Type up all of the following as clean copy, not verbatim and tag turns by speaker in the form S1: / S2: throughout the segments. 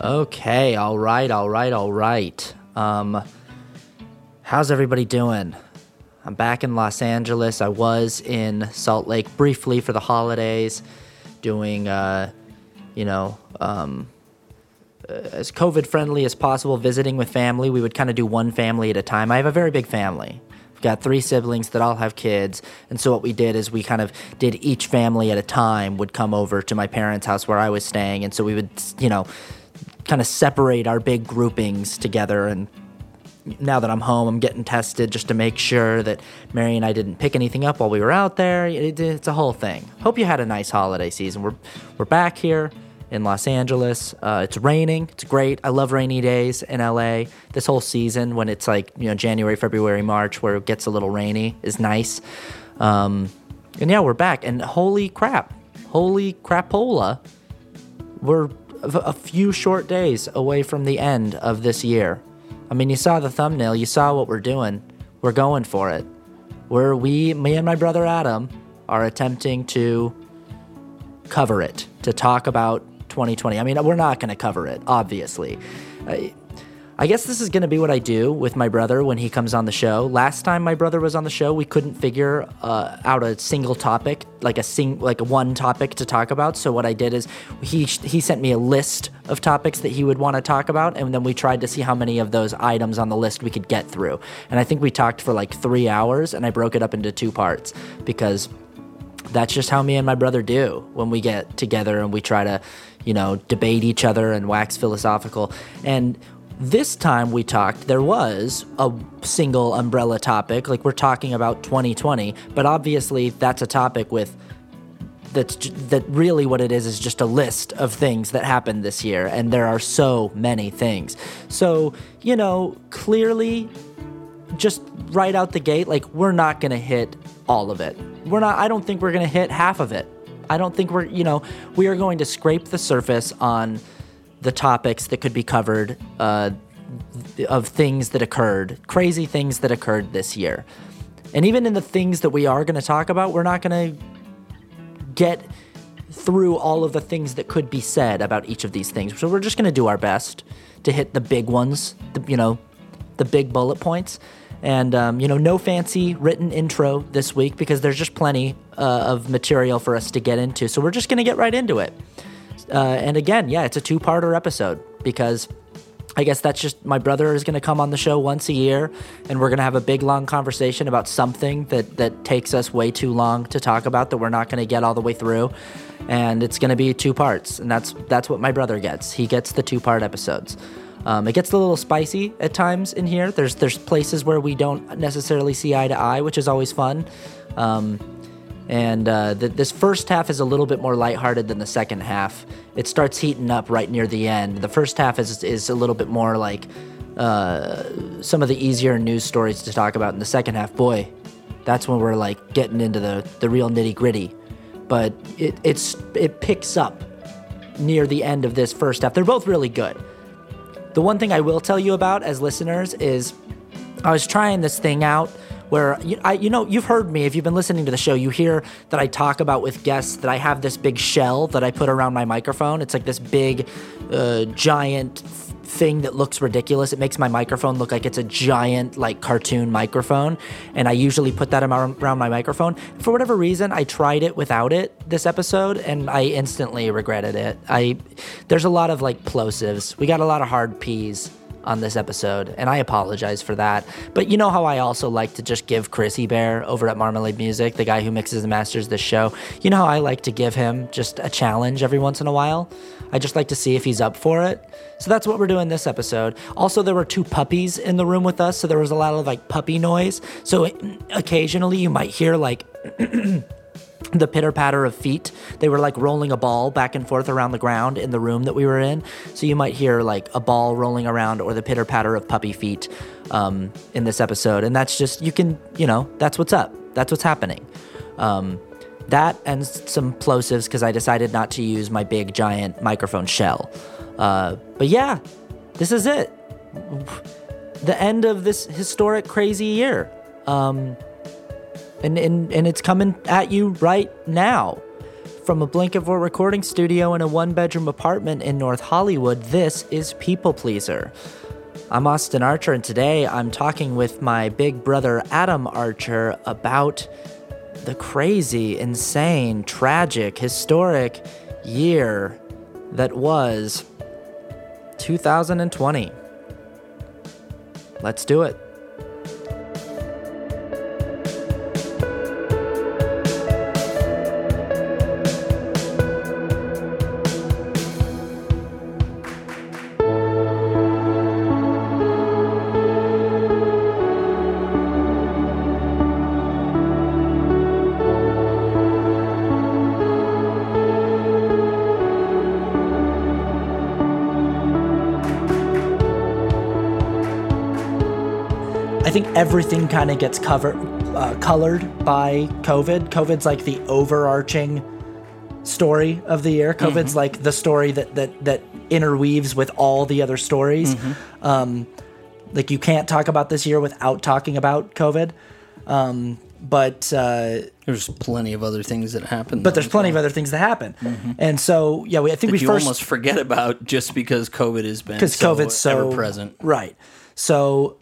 S1: Okay, all right. How's everybody doing? I'm back in Los Angeles. I was in Salt Lake briefly for the holidays, doing, as COVID-friendly as possible, visiting with family. We would kind of do one family at a time. I have a very big family. I've got 3 siblings that all have kids, and so what we did is we kind of did each family at a time would come over to my parents' house where I was staying, and so we would, kind of separate our big groupings together. And now that I'm home, I'm getting tested just to make sure that Mary and I didn't pick anything up while we were out there. It's a whole thing. Hope you had a nice holiday season. We're back here in Los Angeles. It's raining. It's great. I love rainy days in LA. This whole season when it's like, January, February, March, where it gets a little rainy is nice. And yeah, we're back. And holy crapola, we're a few short days away from the end of this year. I mean, you saw the thumbnail. You saw what we're doing. We're going for it. Me and my brother Adam are attempting to cover it, to talk about 2020. I mean, we're not going to cover it, obviously. I guess this is going to be what I do with my brother when he comes on the show. Last time my brother was on the show, we couldn't figure out a single topic, like one topic to talk about. So what I did is he sent me a list of topics that he would want to talk about, and then we tried to see how many of those items on the list we could get through. And I think we talked for like 3 hours, and I broke it up into 2 parts because that's just how me and my brother do when we get together and we try to, debate each other and wax philosophical. And this time we talked, there was a single umbrella topic, like we're talking about 2020, but obviously that's a topic that really what it is just a list of things that happened this year, and there are so many things. So, clearly, just right out the gate, like we're not going to hit all of it. I don't think we're going to hit half of it. I don't think we are going to scrape the surface on the topics that could be covered of things that occurred, crazy things that occurred this year. And even in the things that we are going to talk about, we're not going to get through all of the things that could be said about each of these things. So we're just going to do our best to hit the big ones, the big bullet points. And, no fancy written intro this week because there's just plenty of material for us to get into. So we're just going to get right into it. And again, yeah, it's a 2-parter episode because I guess that's just my brother is going to come on the show once a year and we're going to have a big, long conversation about something that takes us way too long to talk about that we're not going to get all the way through. And it's going to be 2 parts. And that's what my brother gets. He gets the 2-part episodes. It gets a little spicy at times in here. There's places where we don't necessarily see eye to eye, which is always fun. This first half is a little bit more lighthearted than the second half. It starts heating up right near the end. The first half is a little bit more like some of the easier news stories to talk about. In the second half, boy, that's when we're like getting into the real nitty gritty. But it picks up near the end of this first half. They're both really good. The one thing I will tell you about as listeners is I was trying this thing out where, you've heard me, if you've been listening to the show, you hear that I talk about with guests that I have this big shell that I put around my microphone. It's like this big, giant thing that looks ridiculous. It makes my microphone look like it's a giant, like, cartoon microphone, and I usually put that around my microphone. For whatever reason, I tried it without it this episode, and I instantly regretted it. There's a lot of, like, plosives. We got a lot of hard P's on this episode, and I apologize for that. But you know how I also like to just give Chris Bear over at Marmalade Music, the guy who mixes and masters this show, you know how I like to give him just a challenge every once in a while? I just like to see if he's up for it. So that's what we're doing this episode. Also, there were 2 puppies in the room with us, so there was a lot of like puppy noise. So occasionally you might hear like the pitter-patter of feet. They were like rolling a ball back and forth around the ground in the room that we were in. So you might hear like a ball rolling around or the pitter-patter of puppy feet in this episode. And that's just, that's what's up. That's what's happening. That and some plosives because I decided not to use my big, giant microphone shell. But yeah, this is it. The end of this historic, crazy year. And it's coming at you right now. from a Blinkivore recording studio in a one-bedroom apartment in North Hollywood, this is People Pleaser. I'm Austin Archer, and today I'm talking with my big brother Adam Archer about the crazy, insane, tragic, historic year that was 2020. Let's do it. I think everything kind of gets colored by COVID. COVID's like the overarching story of the year. COVID's like the story that interweaves with all the other stories. Like you can't talk about this year without talking about COVID. But
S2: there's plenty of other things that happen.
S1: But there's plenty of other things that happen. And so, yeah, I think
S2: you almost forget about just because COVID has been
S1: COVID's so
S2: ever present.
S1: Right. So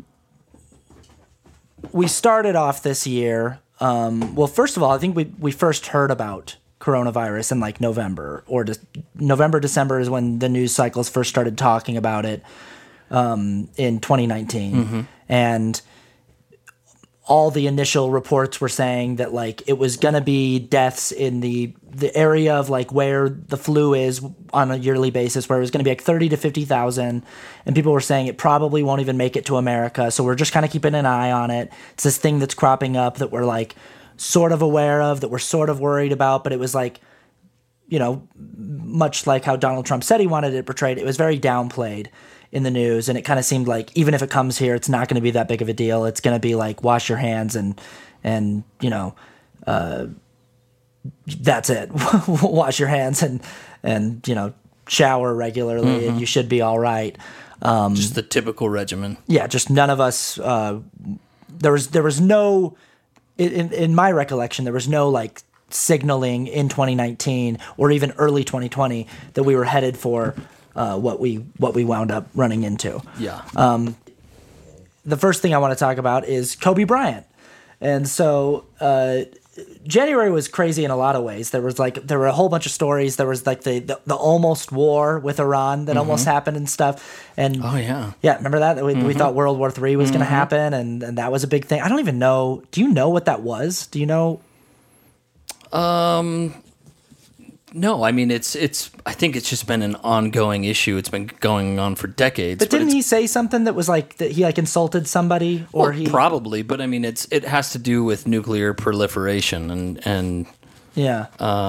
S1: we started off this year. Well, first of all, I think we first heard about coronavirus in like November November, December is when the news cycles first started talking about it in 2019. And all the initial reports were saying that like it was going to be deaths in the area of like where the flu is on a yearly basis, where it was going to be like 30 to 50,000. And people were saying it probably won't even make it to America. So we're just kind of keeping an eye on it. It's this thing that's cropping up that we're like sort of aware of, that we're sort of worried about. But it was like, you know, much like how Donald Trump said he wanted it portrayed, it was very downplayed in the news, and it kind of seemed like even if it comes here, it's not going to be that big of a deal. It's going to be like wash your hands and you know, that's it. Wash your hands and you know, shower regularly, and you should be all right.
S2: Just the typical regimen.
S1: Yeah, just none of us. There was no, in my recollection, there was no like signaling in 2019 or even early 2020 that we were headed for what we wound up running into.
S2: Yeah.
S1: The first thing I want to talk about is Kobe Bryant. And so January was crazy in a lot of ways. There were a whole bunch of stories. There was like the almost war with Iran that almost happened and stuff. And
S2: oh yeah.
S1: Yeah, remember that? We thought World War III was going to happen, and that was a big thing. I don't even know. Do you know what that was? Do you know?
S2: No, I mean it's. I think it's just been an ongoing issue. It's been going on for decades.
S1: But didn't he say something that was like that he like insulted somebody, or
S2: he probably? But I mean, it has to do with nuclear proliferation and
S1: yeah.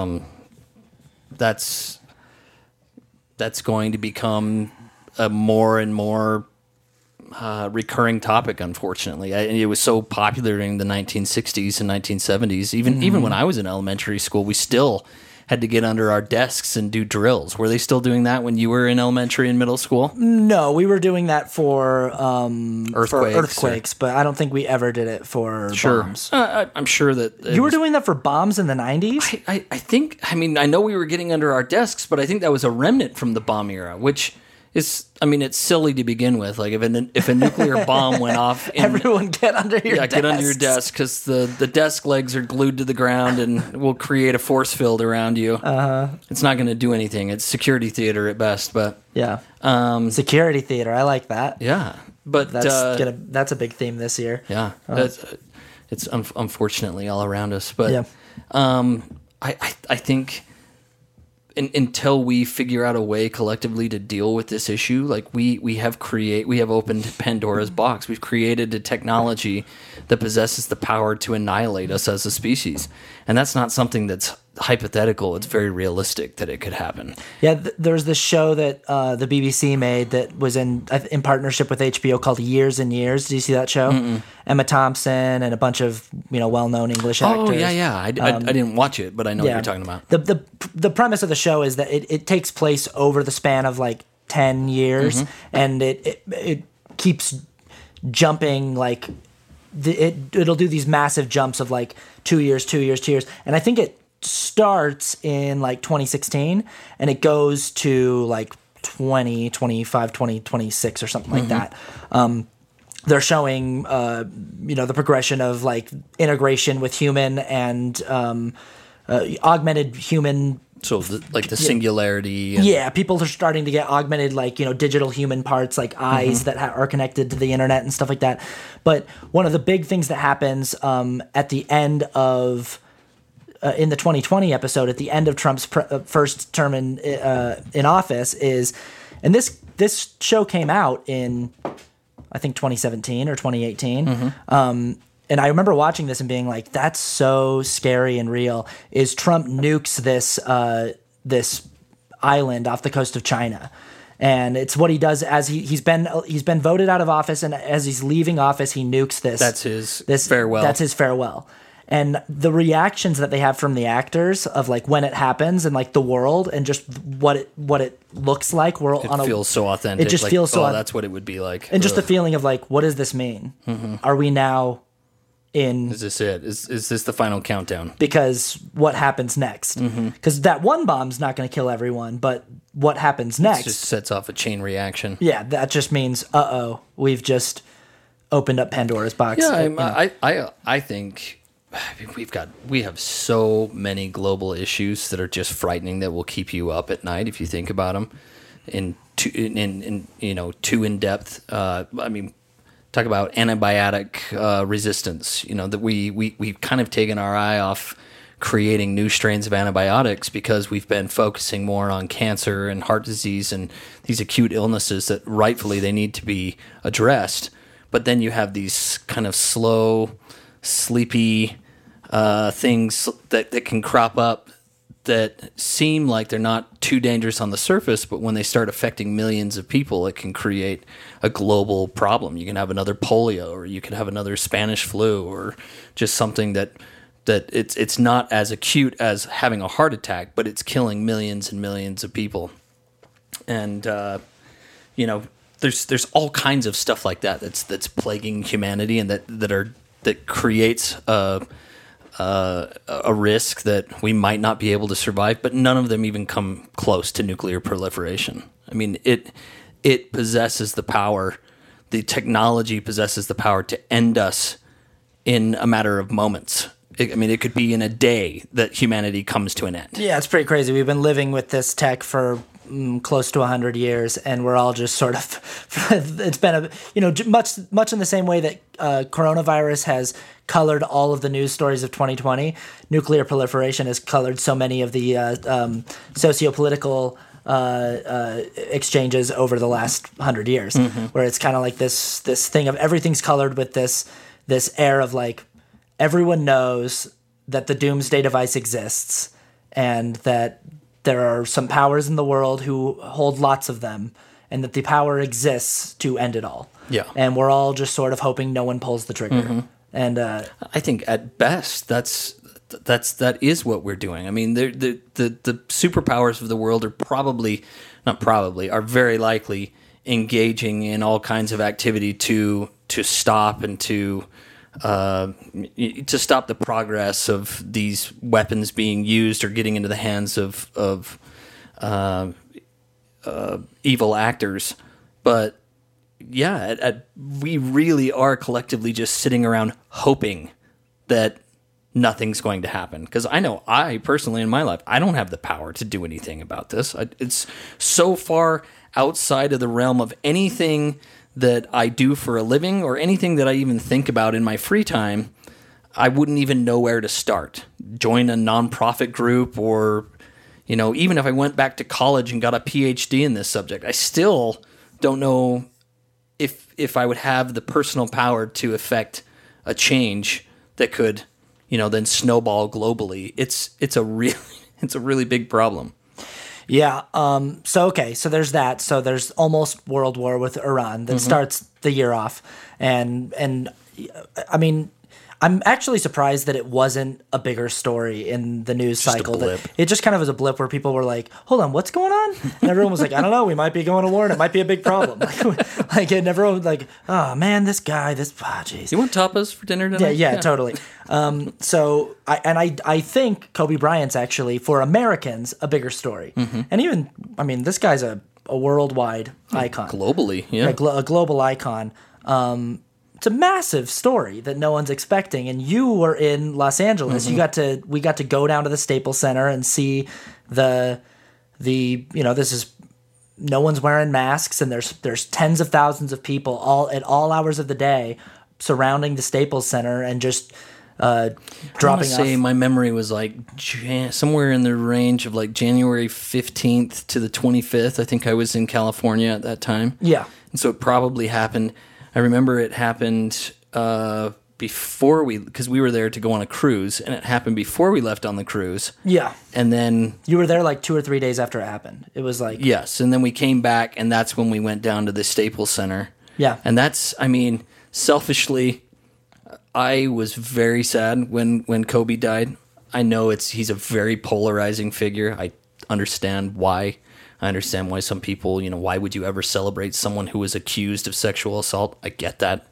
S2: That's going to become a more and more recurring topic, unfortunately. It was so popular during the 1960s and 1970s. Even when I was in elementary school, we still had to get under our desks and do drills. Were they still doing that when you were in elementary and middle school?
S1: No, we were doing that for
S2: earthquakes,
S1: but I don't think we ever did it for bombs.
S2: I'm sure that
S1: you were doing that for bombs in the 90s?
S2: I think, I mean, I know we were getting under our desks, but I think that was a remnant from the bomb era, which is, I mean, it's silly to begin with. Like if a nuclear bomb went off,
S1: everyone get under your desk.
S2: Get under your desk, because the desk legs are glued to the ground and will create a force field around you. It's not going to do anything. It's security theater at best, but
S1: yeah, security theater. I like that.
S2: Yeah, but
S1: that's a big theme this year.
S2: Yeah, it's unfortunately all around us. But
S1: yeah.
S2: I think. Until we figure out a way collectively to deal with this issue, like we have opened Pandora's box. We've created a technology that possesses the power to annihilate us as a species, and that's not something that's hypothetical. It's very realistic that it could happen.
S1: Yeah, there's this show that the BBC made that was in partnership with HBO called Years and Years. Did you see that show?
S2: Mm-mm.
S1: Emma Thompson and a bunch of well-known English actors.
S2: Oh yeah. I didn't watch it, but I know what you're talking about.
S1: The premise of the show is that it takes place over the span of like 10 years, and it keeps jumping like it'll do these massive jumps of like 2 years, and I think it starts in like 2016 and it goes to like 2025, 2026 or something like that. They're showing, the progression of like integration with human and augmented human.
S2: So the singularity.
S1: Yeah, people are starting to get augmented, like, digital human parts, like eyes that are connected to the internet and stuff like that. But one of the big things that happens at the end of, in the 2020 episode, at the end of Trump's first term in office is, and this show came out in, I think 2017 or 2018. And I remember watching this and being like, "That's so scary and real." Is Trump nukes this island off the coast of China, and it's what he does as he's been voted out of office, and as he's leaving office, he nukes this.
S2: That's his farewell.
S1: That's his farewell. And the reactions that they have from the actors of like when it happens and like the world and just what it looks like.
S2: It feels so authentic.
S1: It just feels so.
S2: That's what it would be like.
S1: And just the feeling of like, what does this mean? Are we now?
S2: Is this it? Is this the final countdown?
S1: Because what happens next? Because that one bomb's not going to kill everyone, but what happens next?
S2: It just sets off a chain reaction.
S1: Yeah, that just means, we've just opened up Pandora's box.
S2: Yeah, I think we have so many global issues that are just frightening that will keep you up at night if you think about them too in depth. Talk about antibiotic resistance. That we've kind of taken our eye off creating new strains of antibiotics because we've been focusing more on cancer and heart disease and these acute illnesses that rightfully they need to be addressed. But then you have these kind of slow, sleepy things that can crop up that seem like they're not too dangerous on the surface, but when they start affecting millions of people, it can create a global problem. You can have another polio, or you could have another Spanish flu, or just something that it's not as acute as having a heart attack, but it's killing millions and millions of people. And there's all kinds of stuff like that's plaguing humanity, and that creates a risk that we might not be able to survive, but none of them even come close to nuclear proliferation. I mean, it possesses the power, the technology possesses the power to end us in a matter of moments. It could be in a day that humanity comes to an end.
S1: Yeah, it's pretty crazy. We've been living with this tech for close to 100 years, and we're all just sort of, it's been much in the same way that coronavirus has colored all of the news stories of 2020. Nuclear proliferation has colored so many of the socio-political exchanges over the last 100 years, where it's kind of like this thing of everything's colored with this air of like, everyone knows that the doomsday device exists and that there are some powers in the world who hold lots of them, and that the power exists to end it all.
S2: Yeah.
S1: And we're all just sort of hoping no one pulls the trigger. And
S2: I think at best that is what we're doing. I mean, the superpowers of the world are very likely engaging in all kinds of activity to stop and to stop the progress of these weapons being used or getting into the hands of evil actors. But yeah, we really are collectively just sitting around hoping that nothing's going to happen. Because I personally in my life, I don't have the power to do anything about this. It's so far outside of the realm of anything that I do for a living or anything that I even think about in my free time. I wouldn't even know where to start. Join a nonprofit group, or even if I went back to college and got a PhD in this subject, I still don't know if I would have the personal power to affect a change that could, then snowball globally. It's a really big problem.
S1: Yeah. So there's that. So there's almost world war with Iran that starts the year off, and I mean, I'm actually surprised that it wasn't a bigger story in the news cycle.
S2: blip.
S1: It just kind of was a blip where people were like, hold on, what's going on? And everyone was like, I don't know, we might be going to war and it might be a big problem. And everyone was like, oh man, this guy, jeez.
S2: You want tapas for dinner tonight?
S1: Yeah, totally. So I think Kobe Bryant's actually, for Americans, a bigger story. And even, I mean, this guy's a worldwide icon.
S2: Globally, yeah.
S1: A global icon. It's a massive story that no one's expecting. And you were in Los Angeles. We got to go down to the Staples Center and see this is, no one's wearing masks, and there's tens of thousands of people all at all hours of the day surrounding the Staples Center and just dropping off.
S2: My memory was like somewhere in the range of like January 15th to the 25th. I think I was in California at that time.
S1: Yeah.
S2: And so it probably happened. I remember it happened before because we were there to go on a cruise, and it happened before we left on the cruise.
S1: Yeah.
S2: And then
S1: you were there like 2 or 3 days after it happened. It was like,
S2: yes. And then we came back, and that's when we went down to the Staples Center.
S1: Yeah.
S2: And selfishly, I was very sad when Kobe died. I know he's a very polarizing figure. I understand why. I understand why some people, why would you ever celebrate someone who was accused of sexual assault? I get that.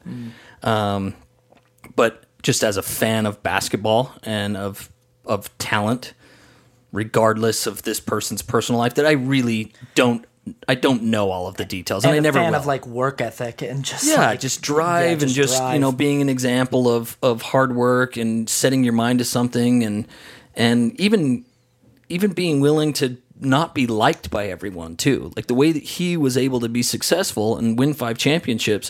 S2: But just as a fan of basketball and of talent, regardless of this person's personal life, that I really don't know all of the details, and I never will.
S1: And a fan of like work ethic and just
S2: just drive and just drive. Being an example of hard work and setting your mind to something, and even being willing to not be liked by everyone too. Like the way that he was able to be successful and win 5 championships.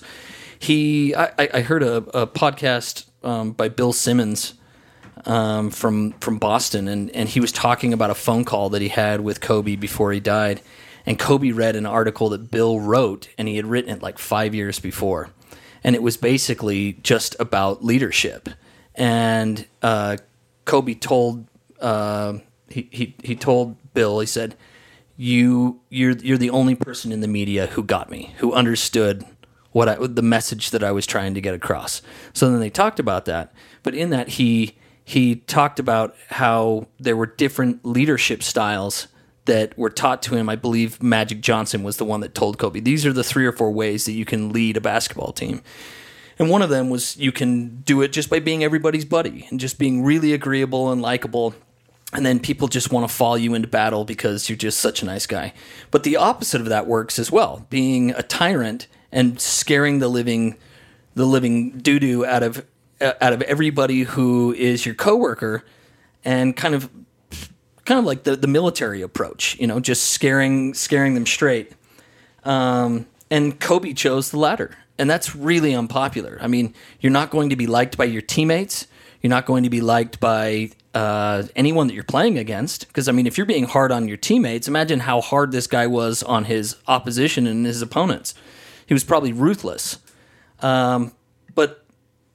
S2: I heard a podcast by Bill Simmons from Boston, and he was talking about a phone call that he had with Kobe before he died. And Kobe read an article that Bill wrote, and he had written it like 5 years before. And it was basically just about leadership. And Kobe told he told Bill, he said, you're the only person in the media who got me, who understood the message that I was trying to get across. So then they talked about that. But in that, he talked about how there were different leadership styles that were taught to him. I believe Magic Johnson was the one that told Kobe, these are the 3 or 4 ways that you can lead a basketball team. And one of them was you can do it just by being everybody's buddy and just being really agreeable and likable. And then people just want to follow you into battle because you're just such a nice guy. But the opposite of that works as well. Being a tyrant and scaring the living doo-doo out of everybody who is your coworker, and kind of like the military approach, just scaring them straight. And Kobe chose the latter, and that's really unpopular. I mean, you're not going to be liked by your teammates. You're not going to be liked by anyone that you're playing against. Because, I mean, if you're being hard on your teammates, imagine how hard this guy was on his opposition and his opponents. He was probably ruthless. But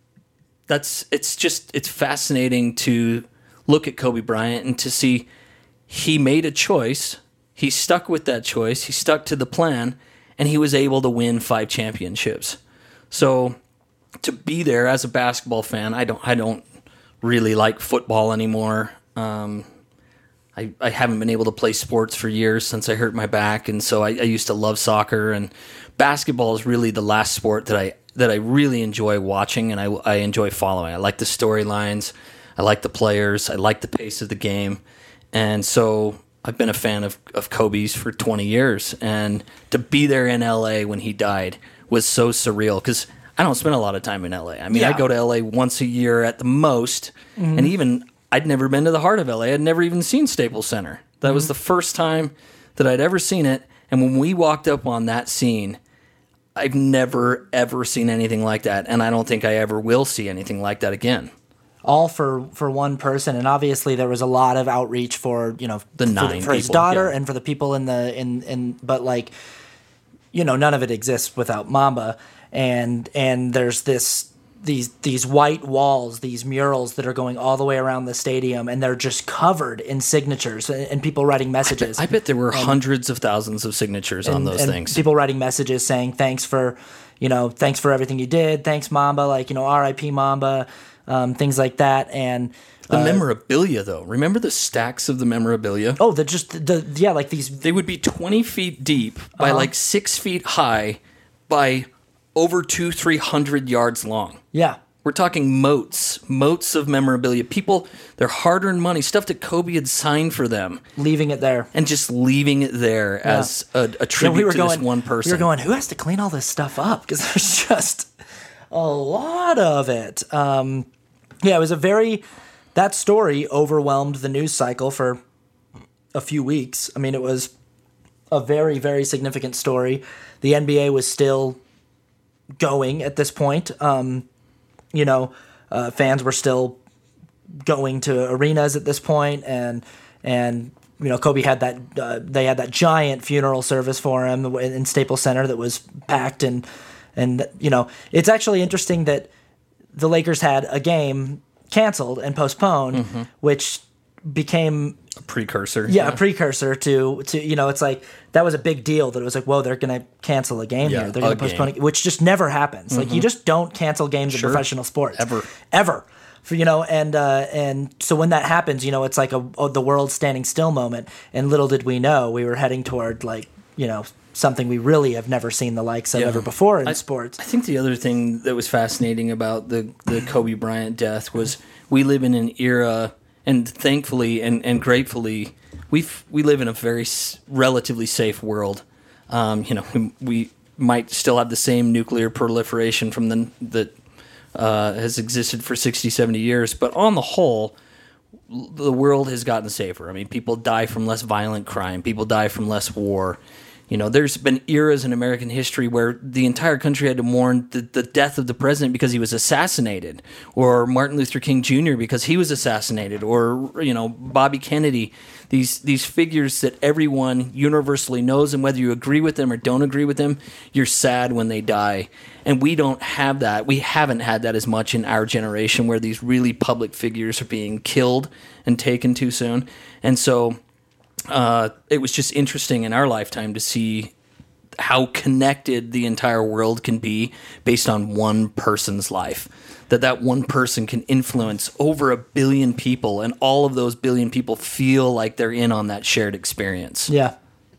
S2: it's fascinating to look at Kobe Bryant and to see he made a choice. He stuck with that choice. He stuck to the plan, and he was able to win 5 championships. So to be there as a basketball fan, I don't really like football anymore. I haven't been able to play sports for years since I hurt my back, and so I used to love soccer, and basketball is really the last sport that I really enjoy watching and I enjoy following. I like the storylines, I like the players, I like the pace of the game, and so I've been a fan of Kobe's for 20 years, and to be there in LA when he died was so surreal because I don't spend a lot of time in LA. I mean, I go to LA once a year at the most, and even I'd never been to the heart of LA. I'd never even seen Staples Center. That was the first time that I'd ever seen it, and when we walked up on that scene, I've never, ever seen anything like that, and I don't think I ever will see anything like that again.
S1: All for one person, and obviously there was a lot of outreach for for his daughter and for the people but like none of it exists without Mamba, and there's these white walls, these murals that are going all the way around the stadium, and they're just covered in signatures and people writing messages.
S2: I bet there were hundreds of thousands of signatures on those things.
S1: People writing messages saying thanks for everything you did, thanks Mamba, R.I.P. Mamba. things like that. And
S2: the memorabilia, though. Remember the stacks of the memorabilia?
S1: oh, like these.
S2: They would be 20 feet deep by like 6 feet high by over 300 yards long.
S1: Yeah.
S2: We're talking moats of memorabilia. People, their hard-earned money, stuff that Kobe had signed for them,
S1: Leaving it there.
S2: and just leaving it there as a tribute to this one person.
S1: We were going, who has to clean all this stuff up? Because there's just a lot of it. It was that story overwhelmed the news cycle for a few weeks. I mean, it was a very, very significant story. The NBA was still going at this point. Fans were still going to arenas at this point, and Kobe had they had that giant funeral service for him in Staples Center that was packed, and it's actually interesting that the Lakers had a game canceled and postponed, which became
S2: A precursor.
S1: a precursor to it's like that was a big deal that it was like, whoa, they're going to cancel a game here. They're going to postpone it, which just never happens. Like you just don't cancel games in professional sports. Ever. And so when that happens, it's like the world standing still moment. And little did we know we were heading toward something we really have never seen the likes of ever before in sports.
S2: I think the other thing that was fascinating about the Kobe Bryant death was we live in an era, and thankfully and gratefully, we live in a very relatively safe world. We might still have the same nuclear proliferation from that has existed for 60, 70 years, but on the whole, the world has gotten safer. I mean, people die from less violent crime. People die from less war. There's been eras in American history where the entire country had to mourn the death of the president because he was assassinated, or Martin Luther King Jr. because he was assassinated, or Bobby Kennedy. These figures that everyone universally knows, and whether you agree with them or don't agree with them, you're sad when they die. And we don't have that. We haven't had that as much in our generation, where these really public figures are being killed and taken too soon. And so it was just interesting in our lifetime to see how connected the entire world can be based on one person's life. That one person can influence over 1 billion people, and all of those 1 billion people feel like they're in on that shared experience.
S1: Yeah.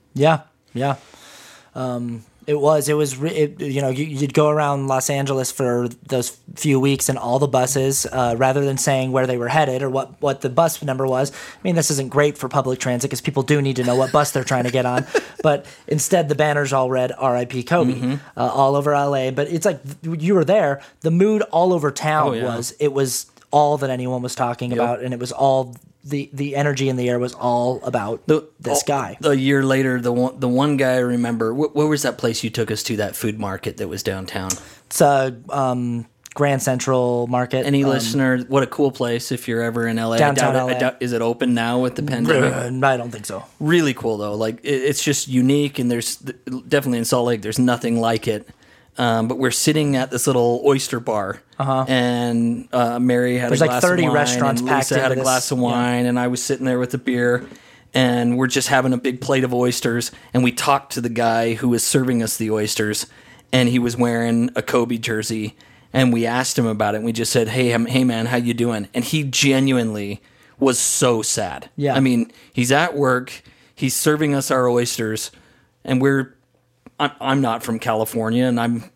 S1: You'd go around Los Angeles for those few weeks, and all the buses, rather than saying where they were headed or what the bus number was. I mean, this isn't great for public transit because people do need to know what bus they're trying to get on. But instead, the banners all read "R.I.P. Kobe" all over LA. But it's like you were there. The mood all over town was all that anyone was talking about, and it was all. The energy in the air was all about this guy.
S2: A year later, the one guy I remember, where was that place you took us to, that food market that was downtown?
S1: It's Grand Central Market.
S2: Any listener, what a cool place if you're ever in LA.
S1: Downtown LA.
S2: Is it open now with the pandemic?
S1: I don't think so.
S2: Really cool, though. Like it's just unique, and there's definitely in Salt Lake, there's nothing like it. But we're sitting at this little oyster bar, and Mary had
S1: There's
S2: a glass
S1: 30
S2: of wine,
S1: restaurants
S2: and
S1: packed
S2: Lisa had a
S1: into
S2: glass
S1: this.
S2: of wine, and I was sitting there with the beer, and we're just having a big plate of oysters, and we talked to the guy who was serving us the oysters, and he was wearing a Kobe jersey, and we asked him about it, and we just said, hey man, how you doing? And he genuinely was so sad.
S1: Yeah.
S2: I mean, he's at work, he's serving us our oysters, and I'm not from California, and I'm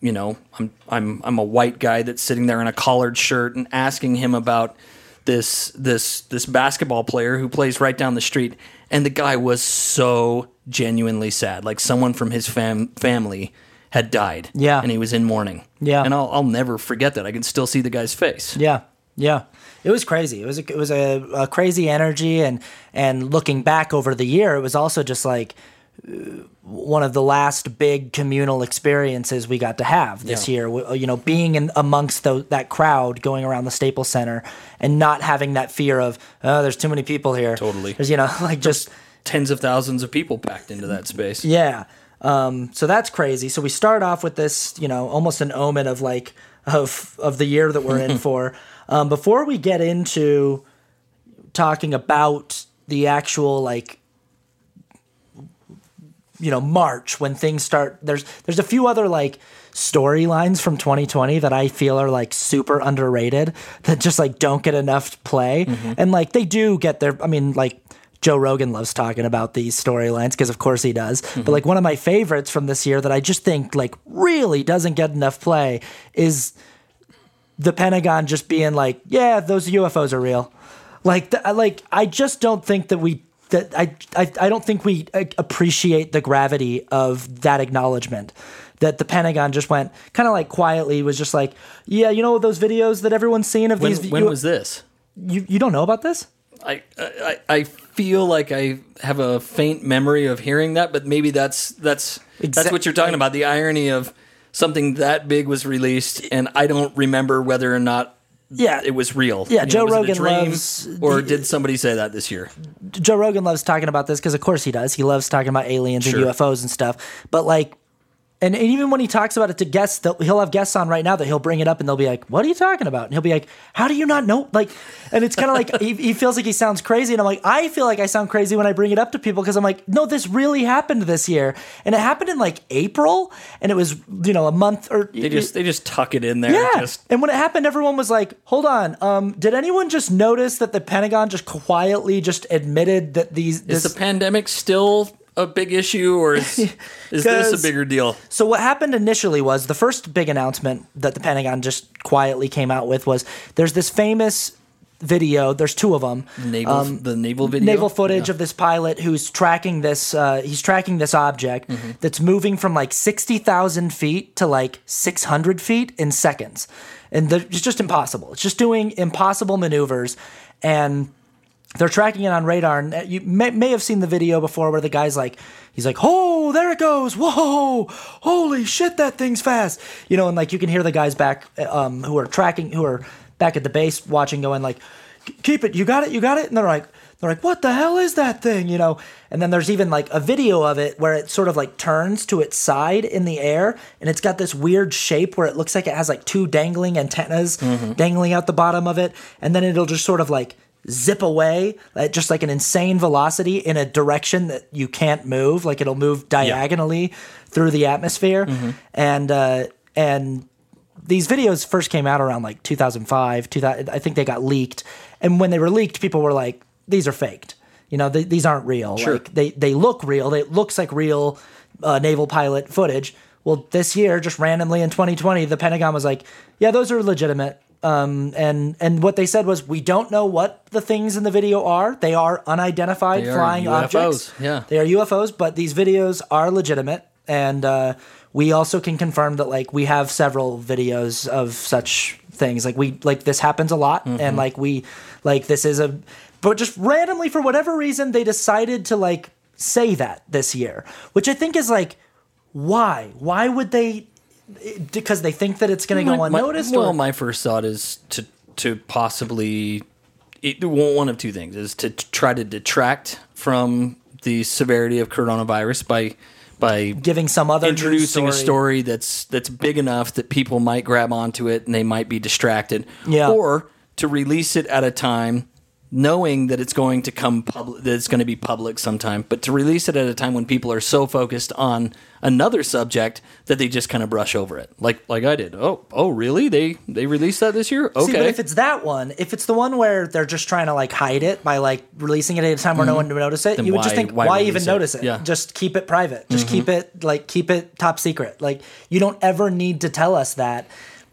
S2: a white guy that's sitting there in a collared shirt and asking him about this basketball player who plays right down the street, and the guy was so genuinely sad, like someone from his family had died, and he was in mourning, and I'll never forget that. I can still see the guy's face.
S1: Yeah. It was crazy. It was a crazy energy, and looking back over the year, it was also just like one of the last big communal experiences we got to have this year. Being amongst that crowd going around the Staples Center and not having that fear of, oh, there's too many people here.
S2: Totally.
S1: There's, just
S2: tens of thousands of people packed into that space.
S1: Yeah. So that's crazy. So we start off with this, almost an omen of of the year that we're in for. Before we get into talking about the actual March when things start. There's a few other like storylines from 2020 that I feel are like super underrated that just like don't get enough play. And like they do get their, I mean, like Joe Rogan loves talking about these storylines because of course he does. But like one of my favorites from this year that I just think like really doesn't get enough play is the Pentagon just being like, yeah, those UFOs are real. Like, I just don't think I don't think we appreciate the gravity of that acknowledgement. That the Pentagon just went kind of like quietly was just like, yeah, those videos that everyone's seen of these.
S2: When was this?
S1: You don't know about this?
S2: I feel like I have a faint memory of hearing that, but maybe that's what you're talking about. The irony of something that big was released, and I don't remember whether or not it was real.
S1: Yeah, Joe Rogan loves.
S2: Or did somebody say that this year?
S1: Joe Rogan loves talking about this because of course he does. He loves talking about aliens and UFOs and stuff. But like. And even when he talks about it to guests, he'll have guests on right now that he'll bring it up and they'll be like, what are you talking about? And he'll be like, how do you not know? Like, and it's kind of like, he feels like he sounds crazy. And I'm like, I feel like I sound crazy when I bring it up to people because I'm like, no, this really happened this year. And it happened in like April and it was, a month or.
S2: They just tuck it in there.
S1: Yeah. And when it happened, everyone was like, hold on. Did anyone just notice that the Pentagon just quietly just admitted that
S2: Is the pandemic still a big issue, or is this a bigger deal?
S1: So what happened initially was the first big announcement that the Pentagon just quietly came out with was there's this famous video. There's two of them.
S2: The naval video?
S1: Naval footage of this pilot who's tracking this. He's tracking this object that's moving from like 60,000 feet to like 600 feet in seconds. And it's just impossible. It's just doing impossible maneuvers. And they're tracking it on radar, and you may have seen the video before where the guy's like, he's like, oh, there it goes. Whoa, holy shit, that thing's fast. And like you can hear the guys back who are back at the base watching going like, keep it, you got it. And they're like, what the hell is that thing? And then there's even like a video of it where it sort of like turns to its side in the air, and it's got this weird shape where it looks like it has like two dangling antennas dangling out the bottom of it. And then it'll just sort of like zip away at just like an insane velocity in a direction that you can't move. Like it'll move diagonally through the atmosphere. And these videos first came out around like 2005, I think they got leaked. And when they were leaked, people were like, these are faked. These aren't real.
S2: Sure.
S1: Like they look real. It looks like real naval pilot footage. Well, this year, just randomly in 2020, the Pentagon was like, yeah, those are legitimate. And what they said was, we don't know what the things in the video are. They are unidentified flying objects.
S2: Yeah.
S1: They are UFOs, but these videos are legitimate. And we also can confirm that like we have several videos of such things. Like this happens a lot, and but just randomly for whatever reason they decided to like say that this year, which I think is like, why? Why would they? Because they think that it's going to go unnoticed?
S2: My first thought is to possibly one of two things is to try to detract from the severity of coronavirus by
S1: giving some other
S2: introducing a story that's big enough that people might grab onto it and they might be distracted, or to release it at a time knowing that it's going to come public, that it's going to be public sometime, but to release it at a time when people are so focused on another subject that they just kind of brush over it, like I did. Oh, really? They released that this year? Okay.
S1: See, but if it's that one, if it's the one where they're just trying to like hide it by like releasing it at a time where no one would notice it, then you would just think, why even notice it?
S2: Yeah.
S1: Just keep it private. Just keep it top secret. Like you don't ever need to tell us that.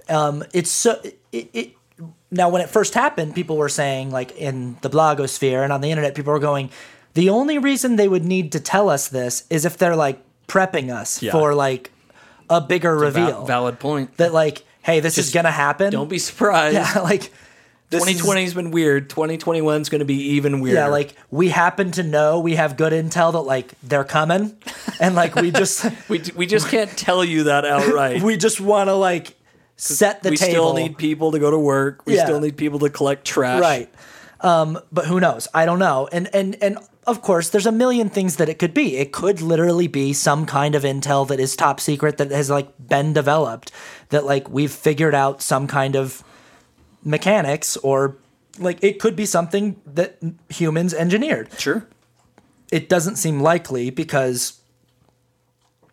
S1: Now, when it first happened, people were saying, like, in the blogosphere and on the internet, people were going, the only reason they would need to tell us this is if they're, like, prepping us for, like, a bigger reveal.
S2: Valid point.
S1: That, like, hey, this is going to happen.
S2: Don't be surprised.
S1: Yeah, like...
S2: 2020 has been weird. 2021 is going to be even weirder.
S1: Yeah, like, we happen to know, we have good intel that, like, they're coming. And, like, we just...
S2: we just can't tell you that outright.
S1: We just want to, like... set the table.
S2: We still need people to go to work. We still need people to collect trash.
S1: Right. But who knows? I don't know. And of course, there's a million things that it could be. It could literally be some kind of intel that is top secret that has like been developed, that like we've figured out some kind of mechanics, or like it could be something that humans engineered.
S2: Sure.
S1: It doesn't seem likely because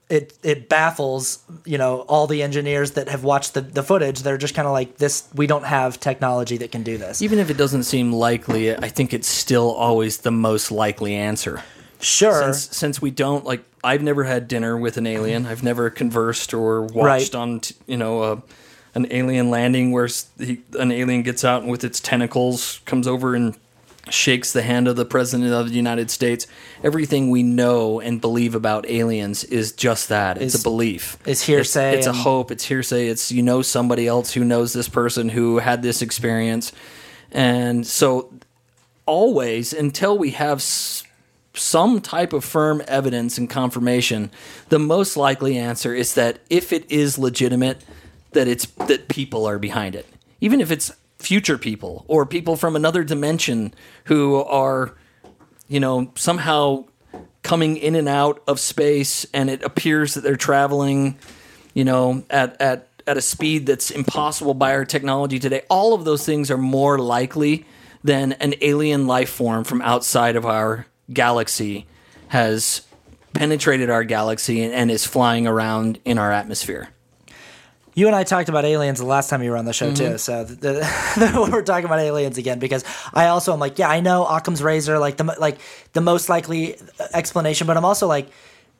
S1: it baffles, all the engineers that have watched the footage. They're just kind of like, this, we don't have technology that can do this.
S2: Even if it doesn't seem likely, I think it's still always the most likely answer.
S1: Sure.
S2: Since we don't, like, I've never had dinner with an alien. I've never conversed or watched on, an alien landing where an alien gets out and with its tentacles comes over and shakes the hand of the president of the United States. Everything we know and believe about aliens is just that. It's a belief.
S1: It's hearsay.
S2: It's a hope. It's hearsay. It's, somebody else who knows this person who had this experience. And so always, until we have some type of firm evidence and confirmation, the most likely answer is that if it is legitimate, that people are behind it. Even if it's future people or people from another dimension who are, somehow coming in and out of space, and it appears that they're traveling, at a speed that's impossible by our technology today. All of those things are more likely than an alien life form from outside of our galaxy has penetrated our galaxy and is flying around in our atmosphere.
S1: You and I talked about aliens the last time you were on the show, too. So we're talking about aliens again, because I also am like, yeah, I know Occam's razor, the most likely explanation, but I'm also like,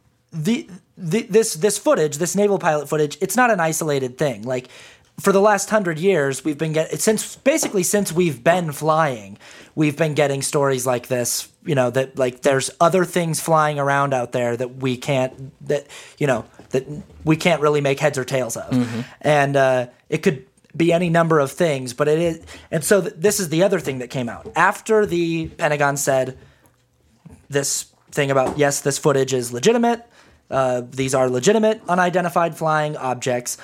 S1: this footage, this naval pilot footage, it's not an isolated thing. Like, for the last 100 years, we've been since we've been flying, we've been getting stories like this. That like there's other things flying around out there that we can't really make heads or tails of, and it could be any number of things. But it is, and so this is the other thing that came out after the Pentagon said this thing about, yes, this footage is legitimate. These are legitimate unidentified flying objects.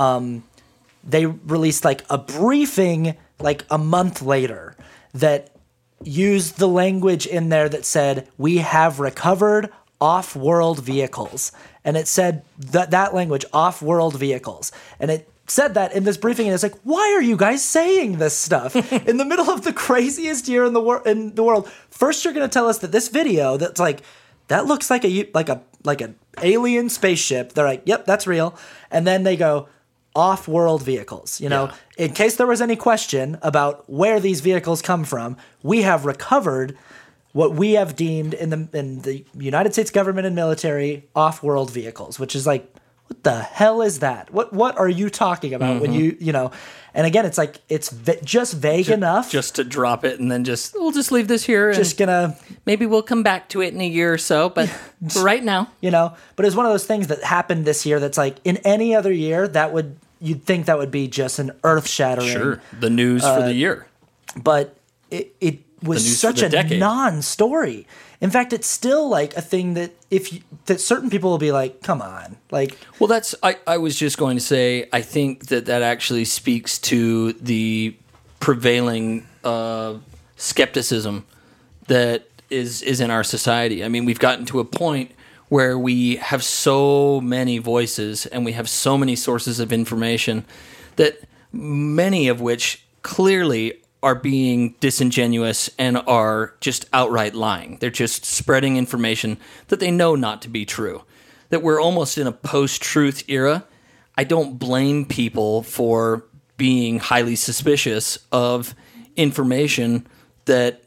S1: They released like a briefing like a month later that used the language in there that said, we have recovered off-world vehicles. And it said that language, off-world vehicles. And it said that in this briefing, and it's like, why are you guys saying this stuff in the middle of the craziest year in the world? First, you're going to tell us that this video that's like, that looks like an alien spaceship. They're like, yep, that's real. And then they go, off-world vehicles, in case there was any question about where these vehicles come from, we have recovered what we have deemed in the United States government and military off-world vehicles, which is like, what the hell is that? What are you talking about when and again, it's like, it's just vague enough.
S2: Just to drop it and then we'll just leave this here.
S1: And
S2: maybe we'll come back to it in a year or so, but for right now.
S1: But it's one of those things that happened this year that's like, in any other year, you'd think that would be just an earth-shattering.
S2: Sure, the news for the year.
S1: But it was such a non-story. In fact, it's still like a thing that that certain people will be like, come on. Like,
S2: well, I was just going to say, I think that actually speaks to the prevailing skepticism that is in our society. I mean, we've gotten to a point where we have so many voices and we have so many sources of information that many of which clearly are being disingenuous and are just outright lying. They're just spreading information that they know not to be true. That we're almost in a post-truth era. I don't blame people for being highly suspicious of information that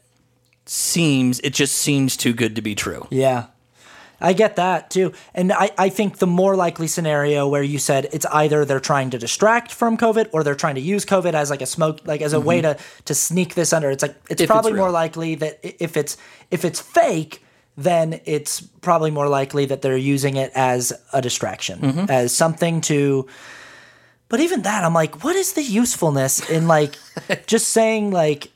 S2: just seems too good to be true.
S1: Yeah. I get that too. And I think the more likely scenario where you said it's either they're trying to distract from COVID or they're trying to use COVID as like a smoke, like as a way to sneak this under. It's like, it's probably more likely that if it's fake, then it's probably more likely that they're using it as a distraction, as something to, but even that, I'm like, what is the usefulness in like, just saying like,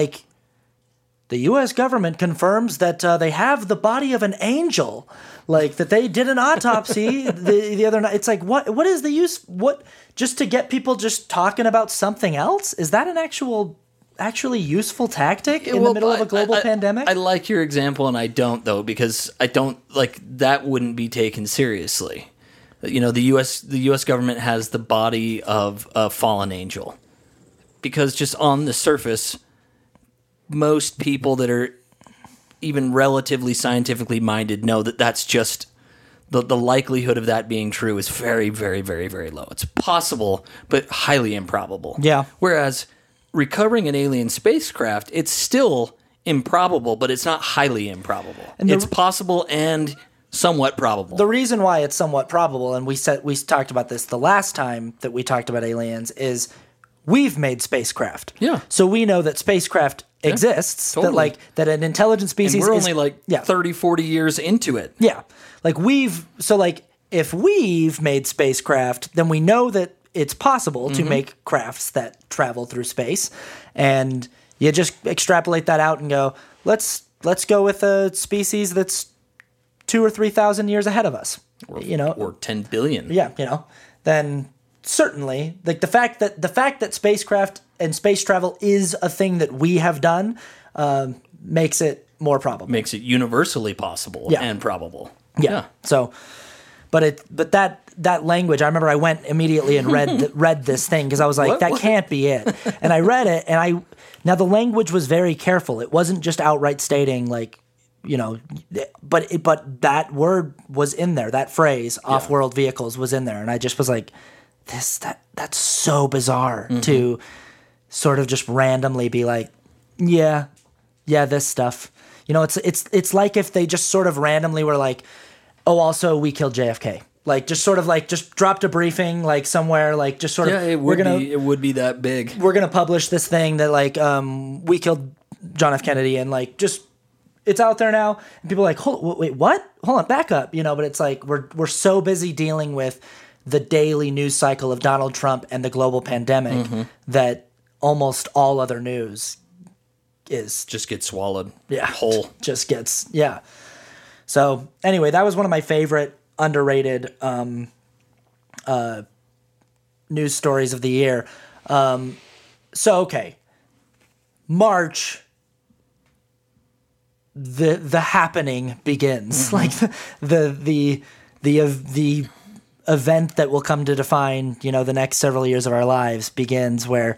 S1: the U.S. government confirms that they have the body of an angel, like that they did an autopsy the other night. It's like, what is the use? What, just to get people just talking about something else? Is that an actually useful tactic in the middle of a global pandemic?
S2: I like your example, and I don't though, because I don't like that wouldn't be taken seriously. The U.S. government has the body of a fallen angel, because just on the surface, most people that are even relatively scientifically minded know that that's just the likelihood of that being true is very, very, very, very low. It's possible, but highly improbable.
S1: Yeah.
S2: Whereas recovering an alien spacecraft, it's still improbable, but it's not highly improbable. It's possible and somewhat probable.
S1: The reason why it's somewhat probable, and we talked about this the last time that we talked about aliens, is we've made spacecraft.
S2: Yeah.
S1: So we know that spacecraft exists,
S2: totally.
S1: that an intelligent species
S2: and we're
S1: is...
S2: only like 30, 40 years into it.
S1: Yeah. If we've made spacecraft, then we know that it's possible to make crafts that travel through space. And you just extrapolate that out and go, let's go with a species that's 2,000 or 3,000 years ahead of us.
S2: Or 10 billion.
S1: Yeah, then certainly, like the fact that spacecraft and space travel is a thing that we have done makes it more probable.
S2: Makes it universally possible and probable.
S1: Yeah. So, but that language, I remember I went immediately and read this thing because I was like, that can't be it. And I read it, and now the language was very careful. It wasn't just outright stating like, but that word was in there. That phrase, off-world vehicles, was in there, and I just was like, that's so bizarre to sort of just randomly be like, yeah, this stuff. It's like if they just sort of randomly were like, oh, also we killed JFK. Like just sort of like just dropped a briefing like somewhere, like just sort of.
S2: Yeah, it would be that big.
S1: We're gonna publish this thing that like we killed John F. Kennedy, and like just it's out there now. And people are like, wait, what? Hold on, back up. But it's like we're so busy dealing with the daily news cycle of Donald Trump and the global pandemic that almost all other news is
S2: just gets swallowed.
S1: Yeah,
S2: whole.
S1: Just gets So anyway, that was one of my favorite underrated news stories of the year. Okay, March. The happening begins. Like the event that will come to define the next several years of our lives begins, where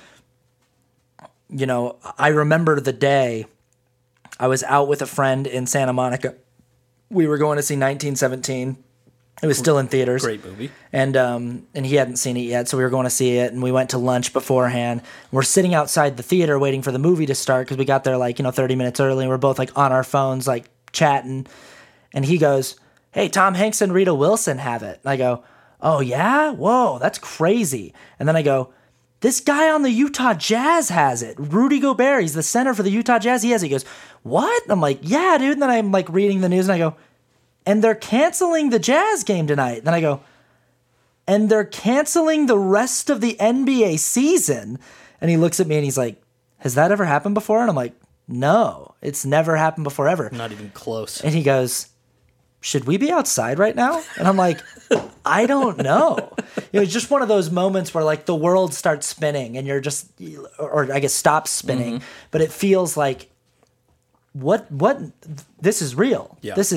S1: I remember the day I was out with a friend in Santa Monica. We were going to see 1917. It was still in theaters.
S2: Great movie.
S1: And he hadn't seen it yet, so we were going to see it, and we went to lunch beforehand. We're sitting outside the theater waiting for the movie to start because we got there 30 minutes early, and we're both like on our phones like chatting. And he goes, "Hey, Tom Hanks and Rita Wilson have it." And I go, "Oh yeah? Whoa, that's crazy." And then I go, "This guy on the Utah Jazz has it. Rudy Gobert, he's the center for the Utah Jazz. He has it." He goes, "What?" And I'm like, "Yeah, dude." And then I'm like reading the news, and I go, "And they're canceling the Jazz game tonight." Then I go, "And they're canceling the rest of the NBA season." And he looks at me and he's like, "Has that ever happened before?" And I'm like, "No, it's never happened before ever."
S2: Not even close.
S1: And he goes, "Should we be outside right now?" And I'm like, "I don't know." It's just one of those moments where like the world starts spinning and you're just, or I guess stops spinning, but it feels like, what this is real. Yeah. This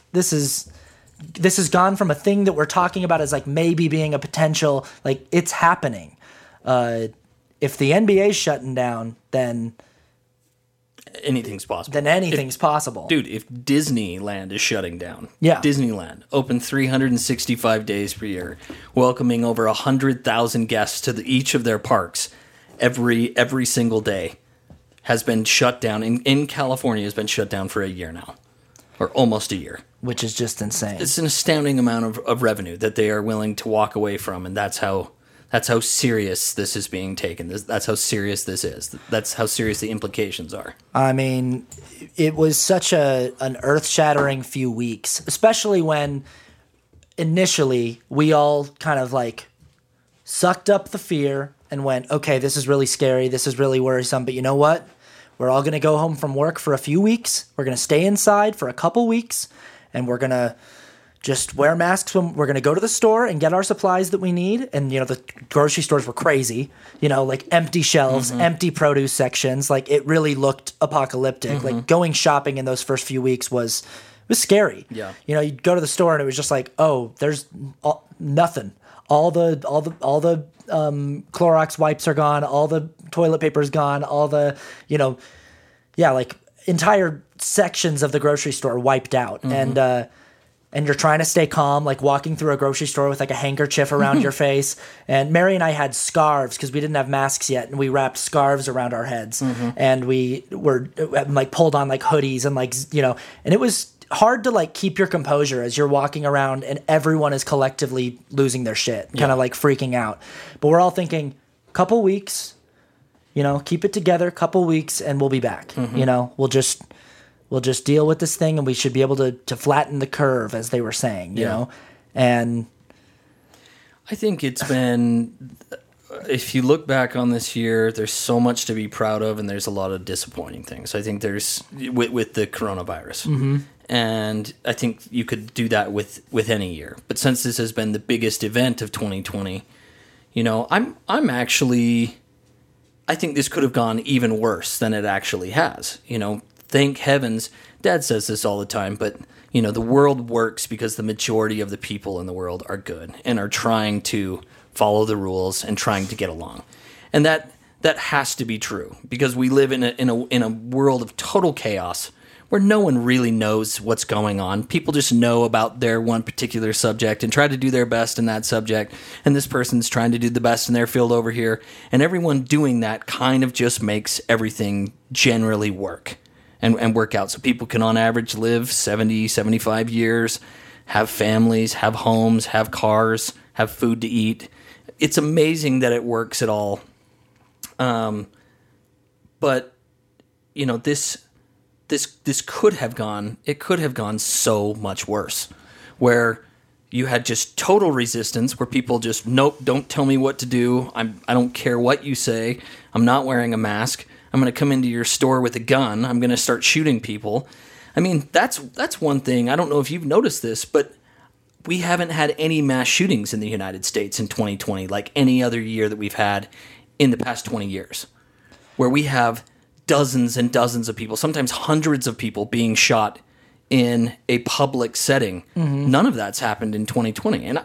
S1: has gone from a thing that we're talking about as like maybe being a potential, like it's happening. If the NBA's shutting down, then
S2: anything's possible.
S1: Then anything's possible.
S2: Dude, if Disneyland is shutting down.
S1: Yeah.
S2: Disneyland, open 365 days per year, welcoming over 100,000 guests to each of their parks every single day, has been shut down. In California, has been shut down for a year now. Or almost a year.
S1: Which is just insane.
S2: It's an astounding amount of revenue that they are willing to walk away from, and that's how serious this is being taken. That's how serious this is. That's how serious the implications are.
S1: I mean, it was such an earth-shattering few weeks, especially when initially we all kind of like sucked up the fear and went, okay, this is really scary. This is really worrisome. But you know what? We're all going to go home from work for a few weeks. We're going to stay inside for a couple weeks, and we're going to just wear masks when we're going to go to the store and get our supplies that we need. And, the grocery stores were crazy, like empty shelves, empty produce sections. Like it really looked apocalyptic. Like going shopping in those first few weeks was scary.
S2: Yeah.
S1: You'd go to the store and it was just like, oh, there's nothing. All the Clorox wipes are gone. All the toilet paper is gone. All the, like entire sections of the grocery store wiped out. And, and you're trying to stay calm, like walking through a grocery store with like a handkerchief around your face. And Mary and I had scarves because we didn't have masks yet, and we wrapped scarves around our heads, and we were like pulled on like hoodies and like, you know, and it was hard to like keep your composure as you're walking around and everyone is collectively losing their shit, kind of like freaking out. But we're all thinking, couple weeks, you know, keep it together, couple weeks, and we'll be back. You know, we'll just deal with this thing, and we should be able to flatten the curve, as they were saying, you know? And
S2: I think it's been, if you look back on this year, there's so much to be proud of, and there's a lot of disappointing things. I think there's, with the coronavirus. And I think you could do that with any year. But since this has been the biggest event of 2020, you know, I'm actually, I think this could have gone even worse than it actually has. You know, thank heavens, Dad says this all the time, but, you know, the world works because the majority of the people in the world are good and are trying to follow the rules and trying to get along. And that has to be true, because we live in a world of total chaos where no one really knows what's going on. People just know about their one particular subject and try to do their best in that subject. And this person's trying to do the best in their field over here. And everyone doing that kind of just makes everything generally work and work out. So people can on average live 70, 75 years, have families, have homes, have cars, have food to eat. It's amazing that it works at all. But, you know, this could have gone so much worse, where you had just total resistance, where people just, nope, don't tell me what to do. I don't care what you say. I'm not wearing a mask. I'm going to come into your store with a gun. I'm going to start shooting people. I mean, that's one thing. I don't know if you've noticed this, but we haven't had any mass shootings in the United States in 2020 like any other year that we've had in the past 20 years, where we have dozens and dozens of people, sometimes hundreds of people being shot in a public setting. None of that's happened in 2020. And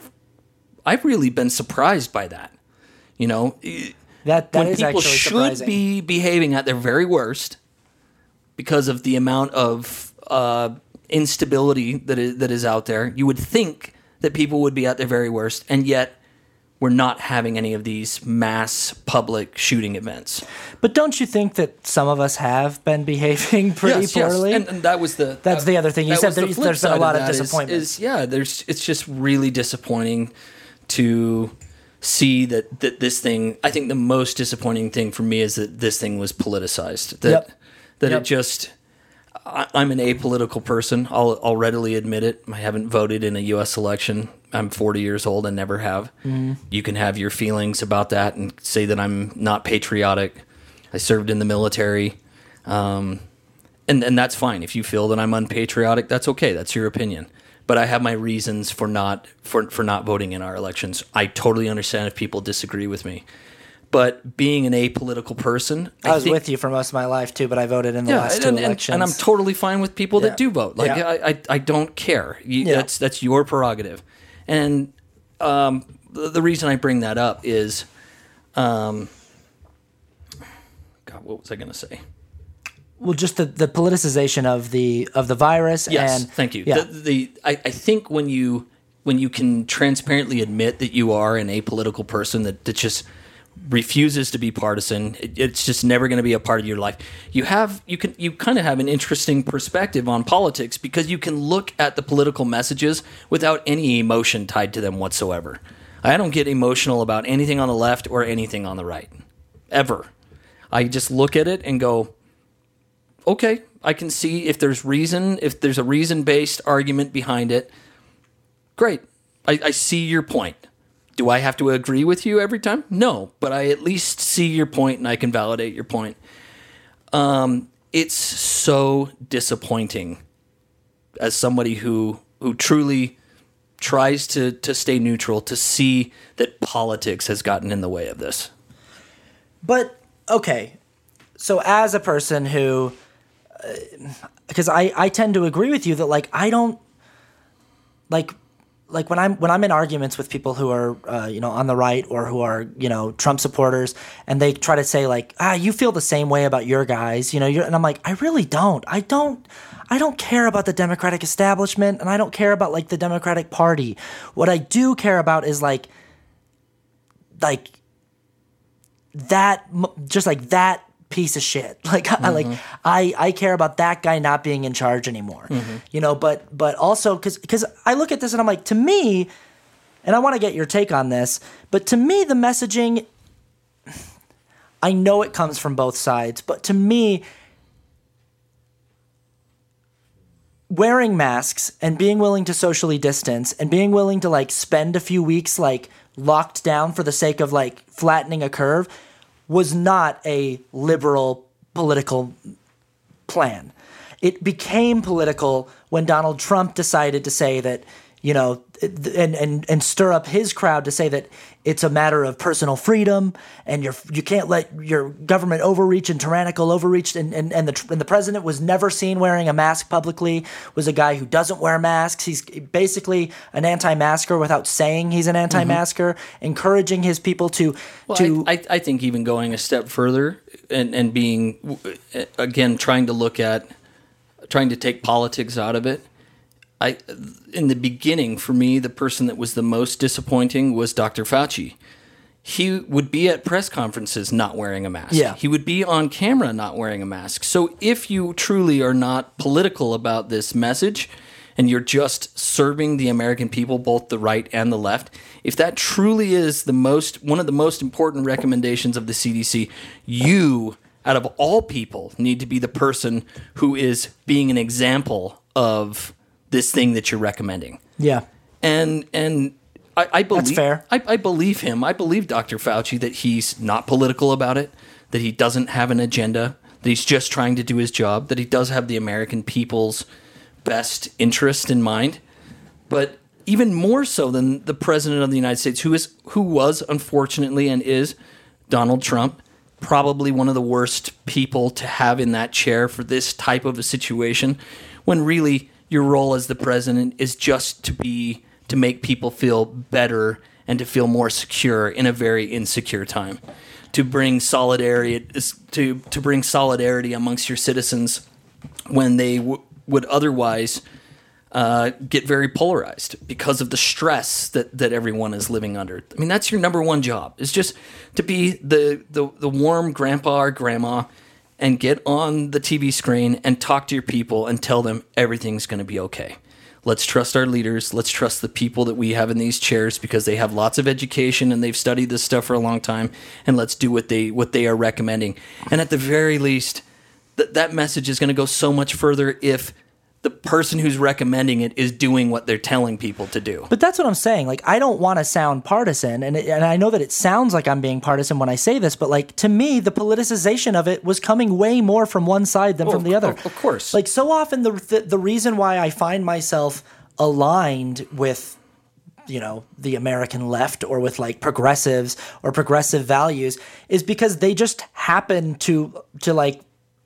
S2: I've really been surprised by that. You know,
S1: that
S2: when
S1: is
S2: people
S1: actually
S2: should
S1: surprising.
S2: be behaving at their very worst because of the amount of instability that is out there, you would think that people would be at their very worst, and yet we're not having any of these mass public shooting events.
S1: But don't you think that some of us have been behaving pretty poorly?
S2: Yes. And that was
S1: That's the other thing. You said there's been a lot of disappointment.
S2: It's just really disappointing to see that this thing. I think the most disappointing thing for me is that this thing was politicized. It just. I'm an apolitical person. I'll readily admit it. I haven't voted in a U.S. election. I'm 40 years old and never have. You can have your feelings about that and say that I'm not patriotic. I served in the military, and that's fine. If you feel that I'm unpatriotic, that's okay. That's your opinion. But I have my reasons for not voting in our elections. I totally understand if people disagree with me. But being an apolitical person,
S1: I was with you for most of my life too, but I voted in the last two elections,
S2: and I'm totally fine with people that do vote. Like I don't care. That's your prerogative. And the reason I bring that up is, God, what was I going to say?
S1: Well, just the politicization of the virus.
S2: Yes,
S1: and
S2: thank you.
S1: Yeah.
S2: I think when you can transparently admit that you are an apolitical person that just refuses to be partisan, it's just never going to be a part of your life. You kind of have an interesting perspective on politics, because you can look at the political messages without any emotion tied to them whatsoever. I don't get emotional about anything on the left or anything on the right, ever. I just look at it and go, okay, I can see if there's a reason-based argument behind it. Great. I see your point. Do I have to agree with you every time? No, but I at least see your point and I can validate your point. It's so disappointing as somebody who truly tries to stay neutral, to see that politics has gotten in the way of this.
S1: But, okay, so as a person who, because I tend to agree with you that, like, I don't, like like when I'm in arguments with people who are on the right or who are Trump supporters, and they try to say like, you feel the same way about your guys, and I'm like, I really don't. I don't care about the Democratic establishment, and I don't care about like the Democratic Party. What I do care about is like that, just like that piece of shit. Like I care about that guy not being in charge anymore. But also because I look at this and I'm like, to me, and I want to get your take on this, but to me the messaging, I know it comes from both sides, but to me, wearing masks and being willing to socially distance and being willing to like spend a few weeks like locked down for the sake of like flattening a curve was not a liberal political plan. It became political when Donald Trump decided to say that, and stir up his crowd to say that it's a matter of personal freedom and you can't let your government overreach and tyrannical overreach. And the president was never seen wearing a mask publicly, was a guy who doesn't wear masks. He's basically an anti-masker without saying he's an anti-masker, encouraging his people to.
S2: I think even going a step further and being, again, trying to take politics out of it. In the beginning, for me, the person that was the most disappointing was Dr. Fauci. He would be at press conferences not wearing a mask.
S1: Yeah.
S2: He would be on camera not wearing a mask. So if you truly are not political about this message and you're just serving the American people, both the right and the left, if that truly is one of the most important recommendations of the CDC, you, out of all people, need to be the person who is being an example of this thing that you're recommending.
S1: Yeah.
S2: And I believe...
S1: That's fair.
S2: I believe him. I believe Dr. Fauci that he's not political about it, that he doesn't have an agenda, that he's just trying to do his job, that he does have the American people's best interest in mind. But even more so than the President of the United States, who was, unfortunately, and is Donald Trump, probably one of the worst people to have in that chair for this type of a situation, when really your role as the president is just to make people feel better and to feel more secure in a very insecure time, to bring solidarity amongst your citizens when they would otherwise get very polarized because of the stress that everyone is living under. I mean, that's your number one job, is just to be the warm grandpa or grandma and get on the TV screen and talk to your people and tell them everything's going to be okay. Let's trust our leaders. Let's trust the people that we have in these chairs because they have lots of education and they've studied this stuff for a long time. And let's do what they are recommending. And at the very least, that message is going to go so much further if the person who's recommending it is doing what they're telling people to do.
S1: But that's what I'm saying. Like, I don't want to sound partisan, and I know that it sounds like I'm being partisan when I say this, but like, to me, the politicization of it was coming way more from one side than from the other.
S2: Of course.
S1: Like, so often the reason why I find myself aligned with, the American left or with like progressives or progressive values is because they just happen to like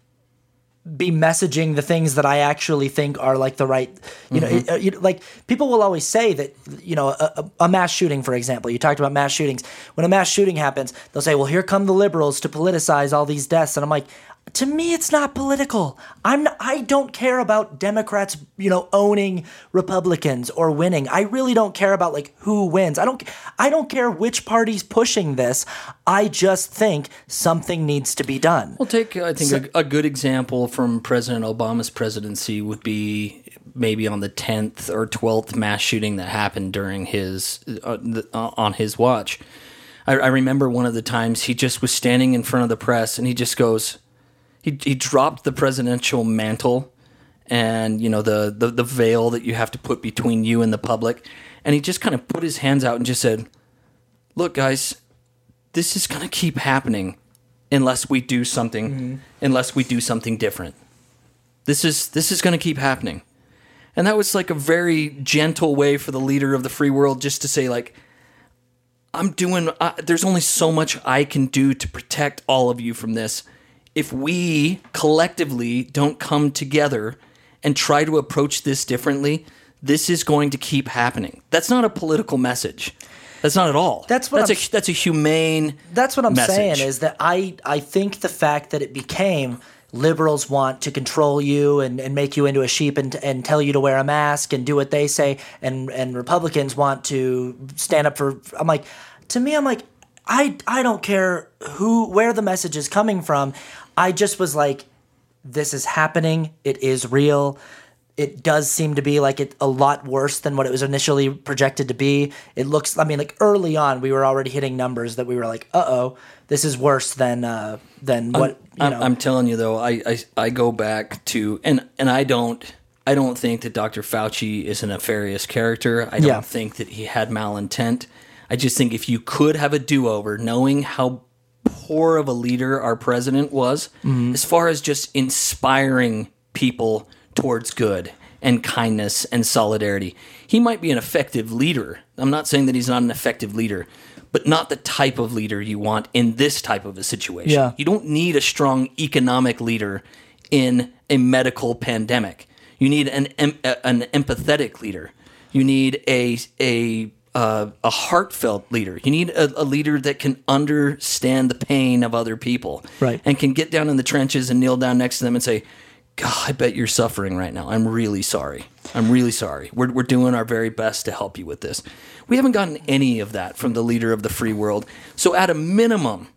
S1: be messaging the things that I actually think are like the right, like people will always say that, a mass shooting, for example, you talked about mass shootings. When a mass shooting happens, they'll say, well, here come the liberals to politicize all these deaths. And I'm like, to me, it's not political. I don't care about Democrats, owning Republicans or winning. I really don't care about like who wins. I don't care which party's pushing this. I just think something needs to be done.
S2: Well, a good example from President Obama's presidency would be maybe on the 10th or 12th mass shooting that happened during his on his watch. I remember one of the times he just was standing in front of the press and he just goes. He dropped the presidential mantle and, the veil that you have to put between you and the public. And he just kind of put his hands out and just said, look, guys, this is going to keep happening unless we do something, unless we do something different. This is going to keep happening. And that was like a very gentle way for the leader of the free world just to say, like, there's only so much I can do to protect all of you from this. If we collectively don't come together and try to approach this differently, this is going to keep happening. That's not a political message. That's not at all. That's a humane.
S1: That's what I'm
S2: message.
S1: saying is that I think the fact that it became liberals want to control you and make you into a sheep and tell you to wear a mask and do what they say, and Republicans want to stand up for. I'm like, I don't care where the message is coming from. I just was like, this is happening. It is real. It does seem to be like a lot worse than what it was initially projected to be. It looks, like early on, we were already hitting numbers that we were like, this is worse than what,
S2: I'm telling you though, I go back to, and I don't think that Dr. Fauci is a nefarious character. I don't think that he had malintent. I just think if you could have a do-over, knowing how poor of a leader our president was, as far as just inspiring people towards good and kindness and solidarity. He might be an effective leader. I'm not saying that he's not an effective leader, but not the type of leader you want in this type of a situation.
S1: Yeah.
S2: You don't need a strong economic leader in a medical pandemic. You need an empathetic leader. You need a heartfelt leader. You need a leader that can understand the pain of other people,
S1: right,
S2: and can get down in the trenches and kneel down next to them and say, God, I bet you're suffering right now. I'm really sorry. I'm really sorry. We're doing our very best to help you with this. We haven't gotten any of that from the leader of the free world. So at a minimum,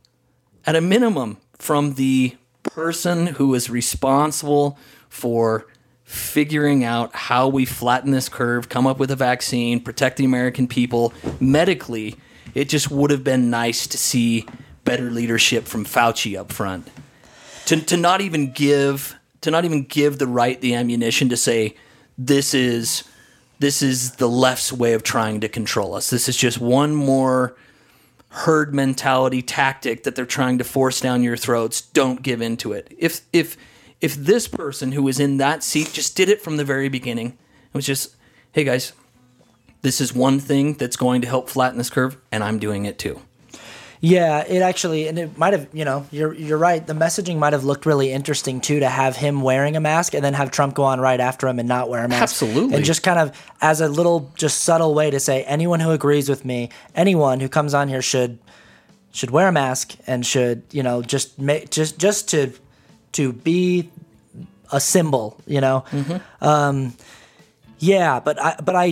S2: from the person who is responsible for figuring out how we flatten this curve, come up with a vaccine, protect the American people medically, it just would have been nice to see better leadership from Fauci up front. To not even give the right the ammunition to say this is the left's way of trying to control us. This is just one more herd mentality tactic that they're trying to force down your throats. Don't give into it. If this person who was in that seat just did it from the very beginning, it was just, hey guys, this is one thing that's going to help flatten this curve, and I'm doing it too.
S1: Yeah, it actually, and it might have, you're right. The messaging might have looked really interesting too, to have him wearing a mask and then have Trump go on right after him and not wear a mask.
S2: Absolutely.
S1: And just kind of as a little, just subtle way to say, anyone who agrees with me, anyone who comes on here should wear a mask and should, just to be a symbol,
S2: Mm-hmm.
S1: Yeah, but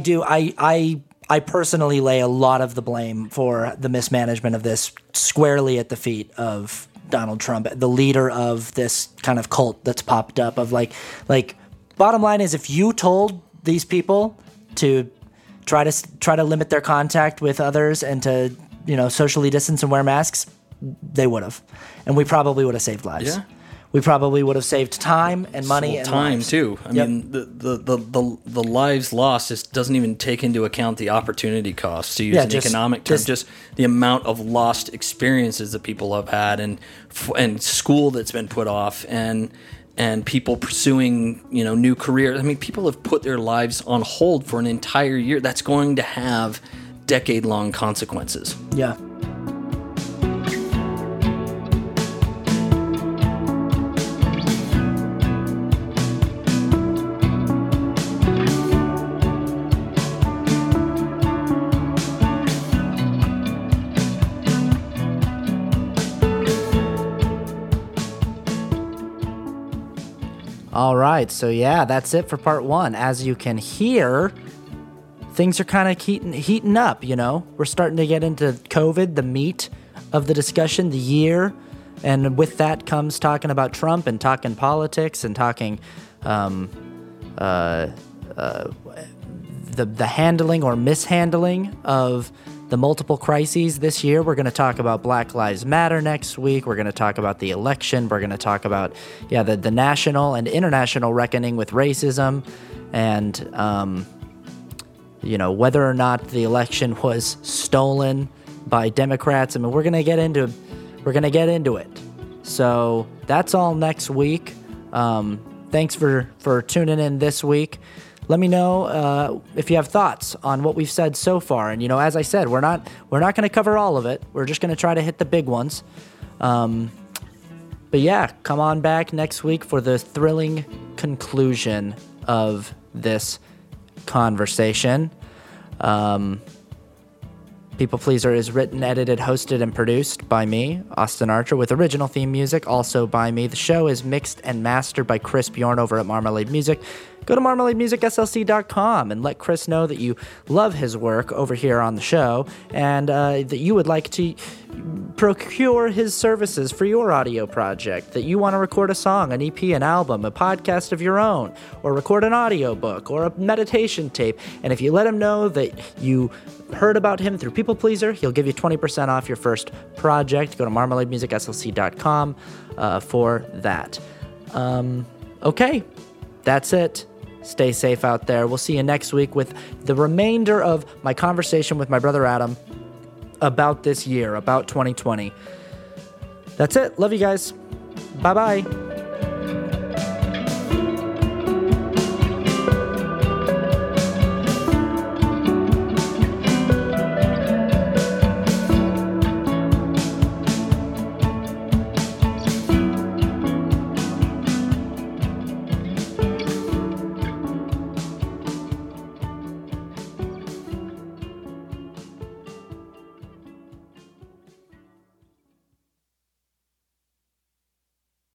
S1: I personally lay a lot of the blame for the mismanagement of this squarely at the feet of Donald Trump, the leader of this kind of cult that's popped up of like bottom line is, if you told these people to try to limit their contact with others and to, socially distance and wear masks, they would have. And we probably would have saved lives.
S2: Yeah.
S1: We probably would have saved time and money and
S2: time
S1: lives.
S2: too. I mean, the lives lost just doesn't even take into account the opportunity costs, to use an economic term. Just the amount of lost experiences that people have had, and school that's been put off, and people pursuing new careers. I mean, people have put their lives on hold for an entire year. That's going to have decade-long consequences.
S1: Yeah. All right, so yeah, that's it for part one. As you can hear, things are kind of heating up, We're starting to get into COVID, the meat of the discussion, the year. And with that comes talking about Trump and talking politics and talking the handling or mishandling of the multiple crises this year. We're going to talk about Black Lives Matter next week. We're going to talk about the election. We're going to talk about, the national and international reckoning with racism, and, whether or not the election was stolen by Democrats. I mean, we're going to get into it. So that's all next week. Thanks for tuning in this week. Let me know if you have thoughts on what we've said so far. And as I said, we're not going to cover all of it. We're just going to try to hit the big ones. But yeah, come on back next week for the thrilling conclusion of this conversation. People Pleaser is written, edited, hosted, and produced by me, Austin Archer, with original theme music also by me. The show is mixed and mastered by Chris Bjorn over at Marmalade Music. Go to marmalademusicslc.com and let Chris know that you love his work over here on the show and that you would like to procure his services for your audio project, that you want to record a song, an EP, an album, a podcast of your own, or record an audiobook or a meditation tape. And if you let him know that you heard about him through People Pleaser, he'll give you 20% off your first project. Go to marmalademusicslc.com for that. Okay, that's it. Stay safe out there. We'll see you next week with the remainder of my conversation with my brother Adam about this year, about 2020. That's it. Love you guys. Bye-bye.